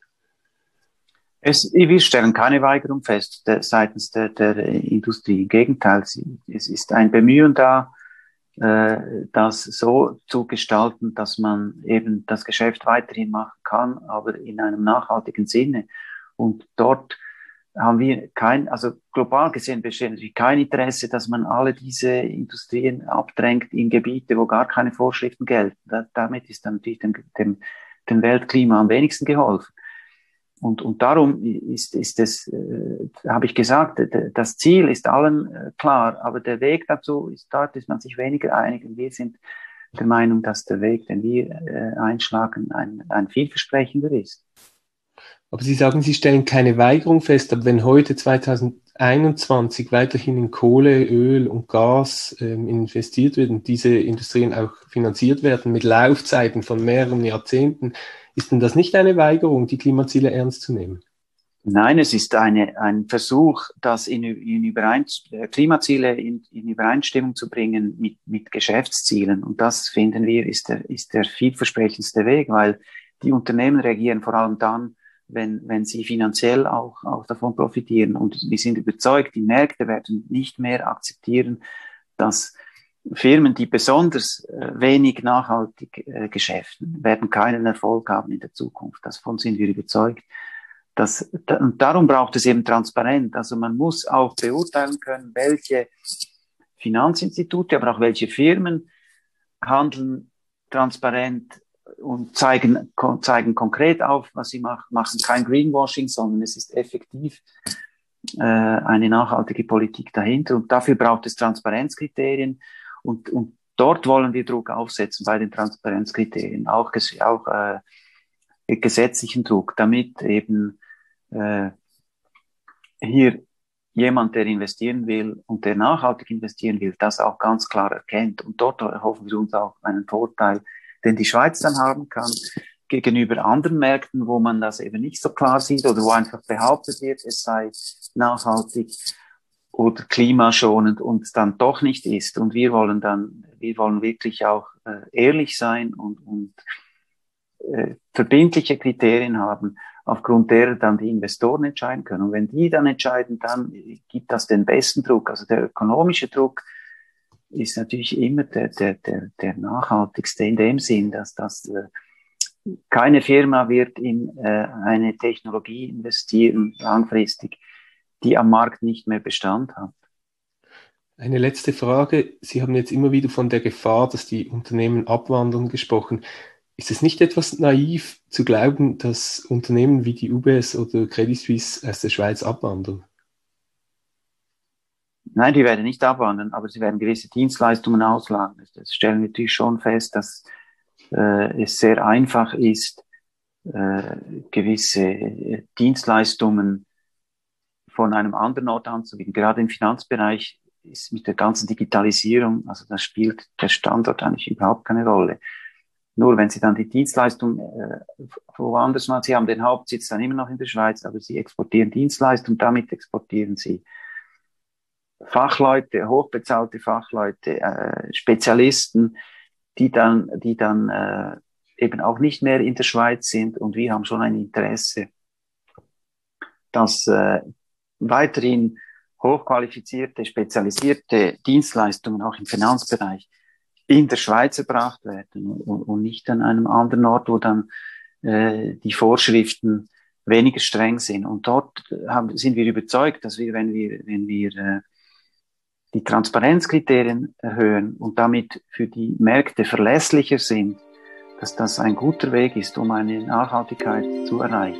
Wir stellen keine Weigerung fest seitens der Industrie. Im Gegenteil, es ist ein Bemühen da, das so zu gestalten, dass man eben das Geschäft weiterhin machen kann, aber in einem nachhaltigen Sinne. Und dort haben wir also global gesehen besteht natürlich kein Interesse, dass man alle diese Industrien abdrängt in Gebiete, wo gar keine Vorschriften gelten. Damit ist dann natürlich dem Weltklima am wenigsten geholfen. Und darum ist es, habe ich gesagt, das Ziel ist allen klar, aber der Weg dazu dort ist man sich weniger einig. Und wir sind der Meinung, dass der Weg, den wir einschlagen, ein vielversprechender ist. Aber Sie sagen, Sie stellen keine Weigerung fest, aber wenn heute 2021 weiterhin in Kohle, Öl und Gas investiert wird und diese Industrien auch finanziert werden mit Laufzeiten von mehreren Jahrzehnten, ist denn das nicht eine Weigerung, die Klimaziele ernst zu nehmen? Nein, es ist ein Versuch, das Klimaziele in Übereinstimmung zu bringen mit Geschäftszielen. Und das, finden wir, ist der vielversprechendste Weg, weil die Unternehmen reagieren vor allem dann, wenn sie finanziell auch davon profitieren. Und wir sind überzeugt, die Märkte werden nicht mehr akzeptieren, dass Firmen, die besonders wenig nachhaltig geschäften, werden keinen Erfolg haben in der Zukunft. Davon sind wir überzeugt. Und darum braucht es eben Transparenz. Also man muss auch beurteilen können, welche Finanzinstitute, aber auch welche Firmen handeln transparent und zeigen konkret auf, was sie machen kein Greenwashing, sondern es ist effektiv eine nachhaltige Politik dahinter. Und dafür braucht es Transparenzkriterien. Und dort wollen wir Druck aufsetzen bei den Transparenzkriterien, auch gesetzlichen Druck, damit eben hier jemand, der investieren will und der nachhaltig investieren will, das auch ganz klar erkennt. Und dort erhoffen wir uns auch einen Vorteil, den die Schweiz dann haben kann, gegenüber anderen Märkten, wo man das eben nicht so klar sieht oder wo einfach behauptet wird, es sei nachhaltig oder klimaschonend und es dann doch nicht ist. Und wir wollen wirklich auch ehrlich sein und verbindliche Kriterien haben, aufgrund derer dann die Investoren entscheiden können. Und wenn die dann entscheiden, dann gibt das den besten Druck. Also der ökonomische Druck ist natürlich immer der nachhaltigste in dem Sinn, dass keine Firma wird in eine Technologie investieren, langfristig, die am Markt nicht mehr Bestand hat. Eine letzte Frage. Sie haben jetzt immer wieder von der Gefahr, dass die Unternehmen abwandern, gesprochen. Ist es nicht etwas naiv zu glauben, dass Unternehmen wie die UBS oder Credit Suisse aus der Schweiz abwandern? Nein, die werden nicht abwandern, aber sie werden gewisse Dienstleistungen auslagern. Das stellen wir natürlich schon fest, dass es sehr einfach ist, gewisse Dienstleistungen von einem anderen Ort anzubieten. Gerade im Finanzbereich ist mit der ganzen Digitalisierung, also da spielt der Standort eigentlich überhaupt keine Rolle. Nur wenn Sie dann die Dienstleistung woanders machen, Sie haben den Hauptsitz dann immer noch in der Schweiz, aber Sie exportieren Dienstleistungen, damit exportieren Sie Fachleute, hochbezahlte Fachleute, Spezialisten, die dann eben auch nicht mehr in der Schweiz sind. Und wir haben schon ein Interesse, dass weiterhin hochqualifizierte, spezialisierte Dienstleistungen auch im Finanzbereich in der Schweiz erbracht werden und nicht an einem anderen Ort, wo dann die Vorschriften weniger streng sind. Und dort sind wir überzeugt, dass wenn wir die Transparenzkriterien erhöhen und damit für die Märkte verlässlicher sind, dass das ein guter Weg ist, um eine Nachhaltigkeit zu erreichen.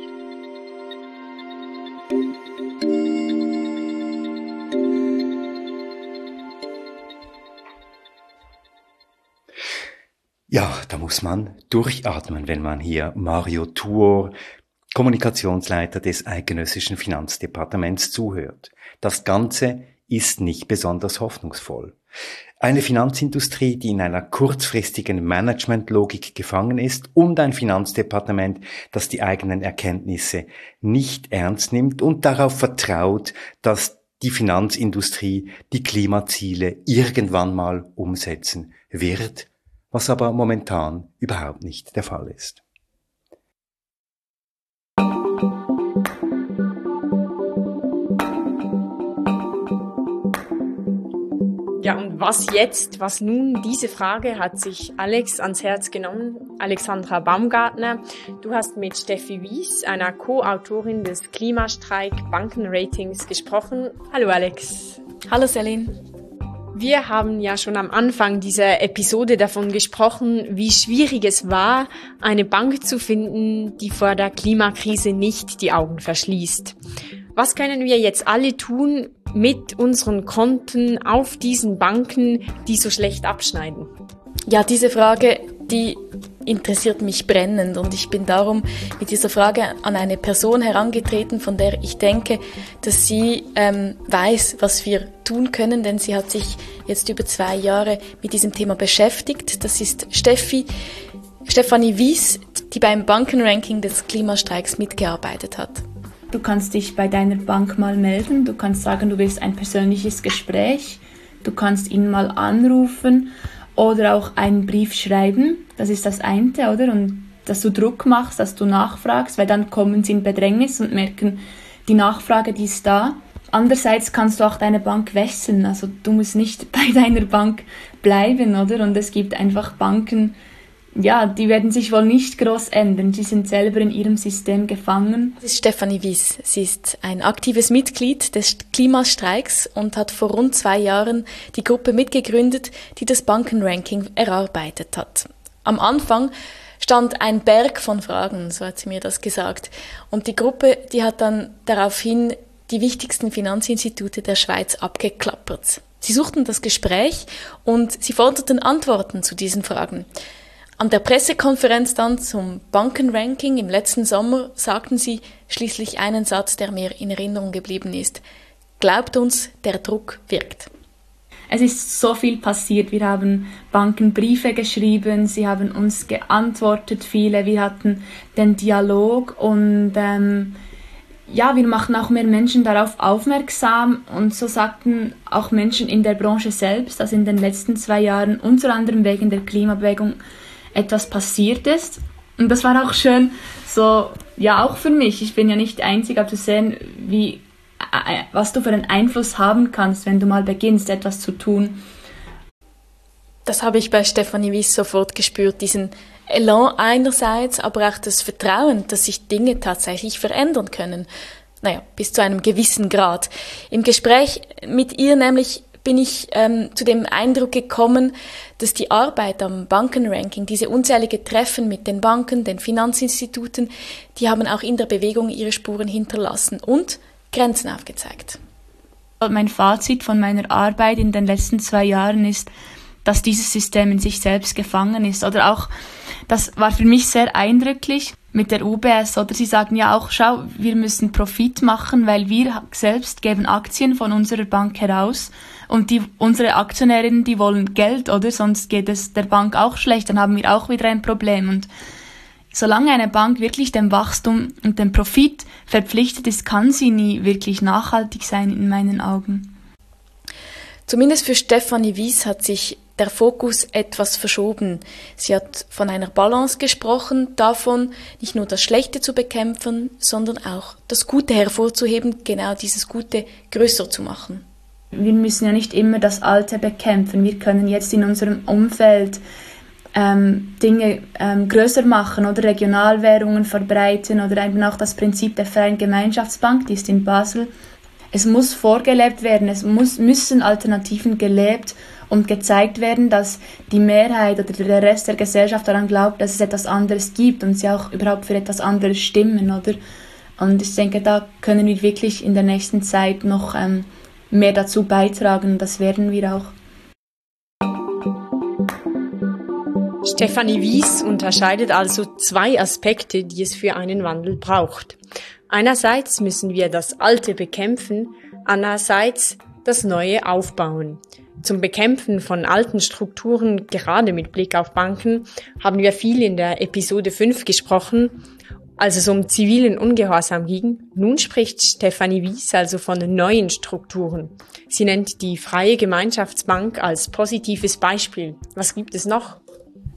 Ja, da muss man durchatmen, wenn man hier Mario Tuor, Kommunikationsleiter des Eidgenössischen Finanzdepartements, zuhört. Das Ganze ist nicht besonders hoffnungsvoll. Eine Finanzindustrie, die in einer kurzfristigen Managementlogik gefangen ist, und ein Finanzdepartement, das die eigenen Erkenntnisse nicht ernst nimmt und darauf vertraut, dass die Finanzindustrie die Klimaziele irgendwann mal umsetzen wird. was aber momentan überhaupt nicht der Fall ist. Ja, und was jetzt? Was nun? Diese Frage hat sich Alex ans Herz genommen. Alexandra Baumgartner, du hast mit Steffi Wies, einer Co-Autorin des Klimastreik Bankenratings, gesprochen. Hallo Alex. Hallo Celine. Wir haben ja schon am Anfang dieser Episode davon gesprochen, wie schwierig es war, eine Bank zu finden, die vor der Klimakrise nicht die Augen verschließt. Was können wir jetzt alle tun mit unseren Konten auf diesen Banken, die so schlecht abschneiden? Ja, diese Frage, die interessiert mich brennend und ich bin darum mit dieser Frage an eine Person herangetreten, von der ich denke, dass sie weiß, was wir tun können, denn sie hat sich jetzt über 2 Jahre mit diesem Thema beschäftigt. Das ist Stefanie Wies, die beim Bankenranking des Klimastreiks mitgearbeitet hat. Du kannst dich bei deiner Bank mal melden, du kannst sagen, du willst ein persönliches Gespräch, du kannst ihn mal anrufen oder auch einen Brief schreiben, das ist das eine, oder? Und dass du Druck machst, dass du nachfragst, weil dann kommen sie in Bedrängnis und merken, die Nachfrage, die ist da. Andererseits kannst du auch deine Bank wechseln, also du musst nicht bei deiner Bank bleiben, oder? Und es gibt einfach Banken, ja, die werden sich wohl nicht groß ändern. Sie sind selber in ihrem System gefangen. Das ist Stefanie Wies. Sie ist ein aktives Mitglied des Klimastreiks und hat vor rund 2 Jahren die Gruppe mitgegründet, die das Bankenranking erarbeitet hat. Am Anfang stand ein Berg von Fragen, so hat sie mir das gesagt. Und die Gruppe, die hat dann daraufhin die wichtigsten Finanzinstitute der Schweiz abgeklappert. Sie suchten das Gespräch und sie forderten Antworten zu diesen Fragen. An der Pressekonferenz dann zum Bankenranking im letzten Sommer sagten sie schließlich einen Satz, der mir in Erinnerung geblieben ist. Glaubt uns, der Druck wirkt. Es ist so viel passiert. Wir haben Banken Briefe geschrieben, sie haben uns geantwortet, viele. Wir hatten den Dialog und wir machen auch mehr Menschen darauf aufmerksam. Und so sagten auch Menschen in der Branche selbst, dass in den letzten 2 Jahren unter anderem wegen der Klimabewegung etwas passiert ist. Und das war auch schön, so, ja, auch für mich. Ich bin ja nicht einzig, aber zu sehen, was du für einen Einfluss haben kannst, wenn du mal beginnst, etwas zu tun. Das habe ich bei Stefanie Wies sofort gespürt, diesen Elan einerseits, aber auch das Vertrauen, dass sich Dinge tatsächlich verändern können. Naja, bis zu einem gewissen Grad. Im Gespräch mit ihr nämlich bin ich zu dem Eindruck gekommen, dass die Arbeit am Bankenranking, diese unzählige Treffen mit den Banken, den Finanzinstituten, die haben auch in der Bewegung ihre Spuren hinterlassen und Grenzen aufgezeigt. Mein Fazit von meiner Arbeit in den letzten 2 Jahren ist, dass dieses System in sich selbst gefangen ist. Oder auch, das war für mich sehr eindrücklich mit der UBS. Oder sie sagen ja auch, schau, wir müssen Profit machen, weil wir selbst geben Aktien von unserer Bank heraus. Und unsere Aktionärinnen, die wollen Geld, oder? Sonst geht es der Bank auch schlecht, dann haben wir auch wieder ein Problem. Und solange eine Bank wirklich dem Wachstum und dem Profit verpflichtet ist, kann sie nie wirklich nachhaltig sein in meinen Augen. Zumindest für Stefanie Wies hat sich der Fokus etwas verschoben. Sie hat von einer Balance gesprochen, davon nicht nur das Schlechte zu bekämpfen, sondern auch das Gute hervorzuheben, genau dieses Gute größer zu machen. Wir müssen ja nicht immer das Alte bekämpfen. Wir können jetzt in unserem Umfeld Dinge größer machen oder Regionalwährungen verbreiten oder eben auch das Prinzip der freien Gemeinschaftsbank, die ist in Basel. Es muss vorgelebt werden, müssen Alternativen gelebt und gezeigt werden, dass die Mehrheit oder der Rest der Gesellschaft daran glaubt, dass es etwas anderes gibt und sie auch überhaupt für etwas anderes stimmen, oder? Und ich denke, da können wir wirklich in der nächsten Zeit noch mehr dazu beitragen und das werden wir auch. Stefanie Wies unterscheidet also 2 Aspekte, die es für einen Wandel braucht. Einerseits müssen wir das Alte bekämpfen, andererseits das Neue aufbauen. Zum Bekämpfen von alten Strukturen, gerade mit Blick auf Banken, haben wir viel in der Episode 5 gesprochen, als es um zivilen Ungehorsam ging. Nun spricht Stefanie Wies also von neuen Strukturen. Sie nennt die Freie Gemeinschaftsbank als positives Beispiel. Was gibt es noch?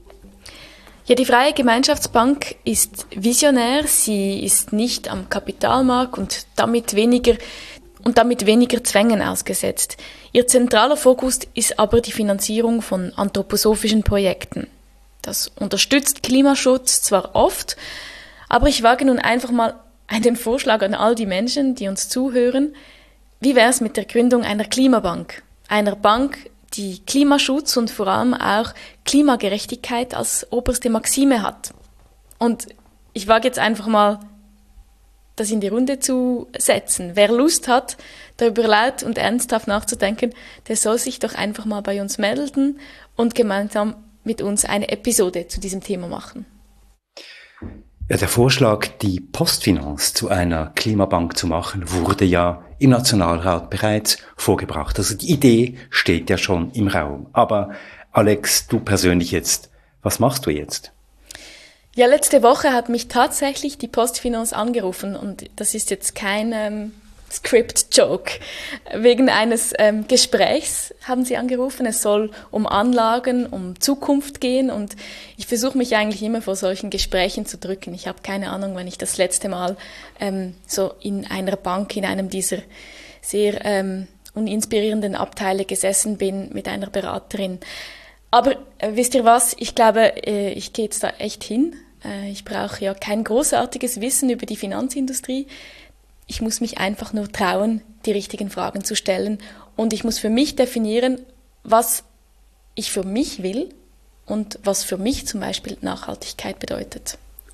Ja, die Freie Gemeinschaftsbank ist visionär. Sie ist nicht am Kapitalmarkt und damit weniger Zwängen ausgesetzt. Ihr zentraler Fokus ist aber die Finanzierung von anthroposophischen Projekten. Das unterstützt Klimaschutz zwar oft, aber ich wage nun einfach mal einen Vorschlag an all die Menschen, die uns zuhören. Wie wäre es mit der Gründung einer Klimabank? Einer Bank, die Klimaschutz und vor allem auch Klimagerechtigkeit als oberste Maxime hat. Und ich wage jetzt einfach mal, das in die Runde zu setzen. Wer Lust hat, darüber laut und ernsthaft nachzudenken, der soll sich doch einfach mal bei uns melden und gemeinsam mit uns eine Episode zu diesem Thema machen. Ja, der Vorschlag, die Postfinance zu einer Klimabank zu machen, wurde ja im Nationalrat bereits vorgebracht. Also die Idee steht ja schon im Raum. Aber Alex, du persönlich jetzt, was machst du jetzt? Ja, letzte Woche hat mich tatsächlich die Postfinance angerufen und das ist jetzt kein Script-Joke. Wegen eines Gesprächs haben sie angerufen. Es soll um Anlagen, um Zukunft gehen und ich versuche mich eigentlich immer vor solchen Gesprächen zu drücken. Ich habe keine Ahnung, wann ich das letzte Mal so in einer Bank, in einem dieser sehr uninspirierenden Abteile gesessen bin mit einer Beraterin. Aber wisst ihr was? Ich glaube, ich gehe jetzt da echt hin. Ich brauche ja kein großartiges Wissen über die Finanzindustrie. Ich muss mich einfach nur trauen, die richtigen Fragen zu stellen. Und ich muss für mich definieren, was ich für mich will und was für mich zum Beispiel Nachhaltigkeit bedeutet.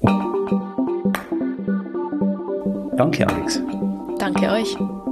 Danke, Alex. Danke euch.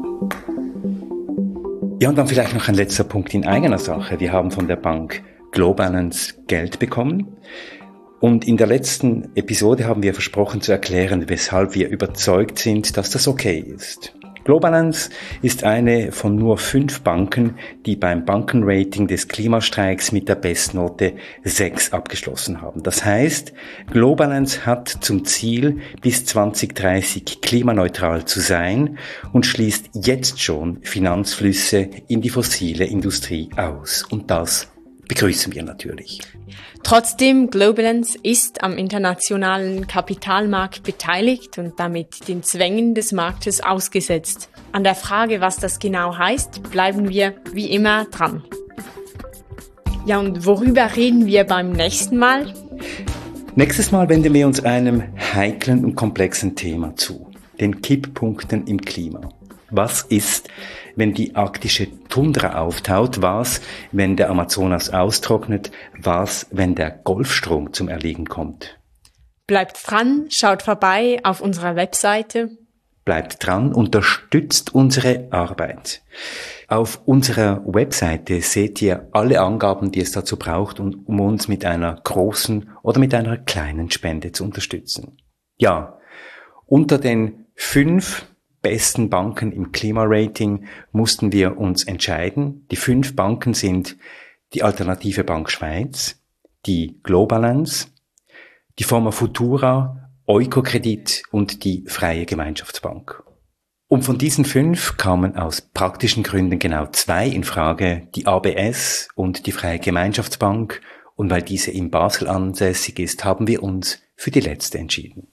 Ja, und dann vielleicht noch ein letzter Punkt in eigener Sache. Wir haben von der Bank Globalance Geld bekommen. Und in der letzten Episode haben wir versprochen zu erklären, weshalb wir überzeugt sind, dass das okay ist. Globalance ist eine von nur 5 Banken, die beim Bankenrating des Klimastreiks mit der Bestnote 6 abgeschlossen haben. Das heißt, Globalance hat zum Ziel, bis 2030 klimaneutral zu sein und schließt jetzt schon Finanzflüsse in die fossile Industrie aus. Und das begrüßen wir natürlich. Trotzdem, Globalance ist am internationalen Kapitalmarkt beteiligt und damit den Zwängen des Marktes ausgesetzt. An der Frage, was das genau heißt, bleiben wir wie immer dran. Ja, und worüber reden wir beim nächsten Mal? Nächstes Mal wenden wir uns einem heiklen und komplexen Thema zu, den Kipppunkten im Klima. Was ist, wenn die arktische Tundra auftaut? Was, wenn der Amazonas austrocknet? Was, wenn der Golfstrom zum Erliegen kommt? Bleibt dran, schaut vorbei auf unserer Webseite. Bleibt dran, unterstützt unsere Arbeit. Auf unserer Webseite seht ihr alle Angaben, die es dazu braucht, um uns mit einer großen oder mit einer kleinen Spende zu unterstützen. Ja, unter den 5 besten Banken im Klimarating mussten wir uns entscheiden. Die 5 Banken sind die Alternative Bank Schweiz, die Globalance, die Forma Futura, Eukokredit und die Freie Gemeinschaftsbank. Und von diesen 5 kamen aus praktischen Gründen genau 2 in Frage, die ABS und die Freie Gemeinschaftsbank. Und weil diese in Basel ansässig ist, haben wir uns für die letzte entschieden.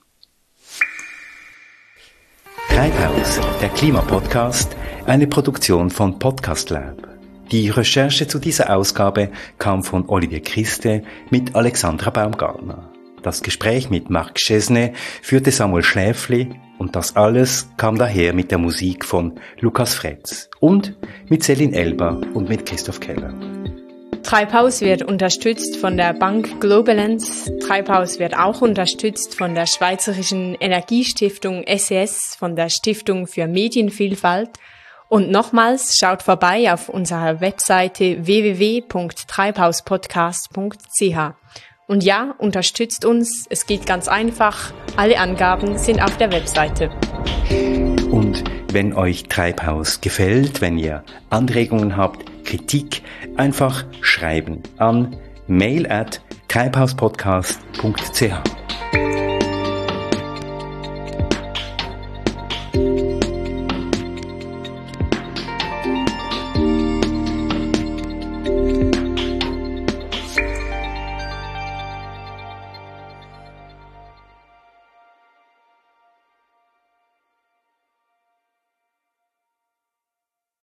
Treibhaus, der Klimapodcast, eine Produktion von Podcast Lab. Die Recherche zu dieser Ausgabe kam von Olivier Christe mit Alexandra Baumgartner. Das Gespräch mit Marc Chesney führte Samuel Schläfli und das alles kam daher mit der Musik von Lukas Fretz und mit Céline Elba und mit Christoph Keller. Treibhaus wird unterstützt von der Bank Globalance. Treibhaus wird auch unterstützt von der Schweizerischen Energiestiftung SES, von der Stiftung für Medienvielfalt. Und nochmals, schaut vorbei auf unserer Webseite www.treibhauspodcast.ch. Und ja, unterstützt uns, es geht ganz einfach. Alle Angaben sind auf der Webseite. Und wenn euch Treibhaus gefällt, wenn ihr Anregungen habt, Kritik, einfach schreiben an mail@treibhauspodcast.ch.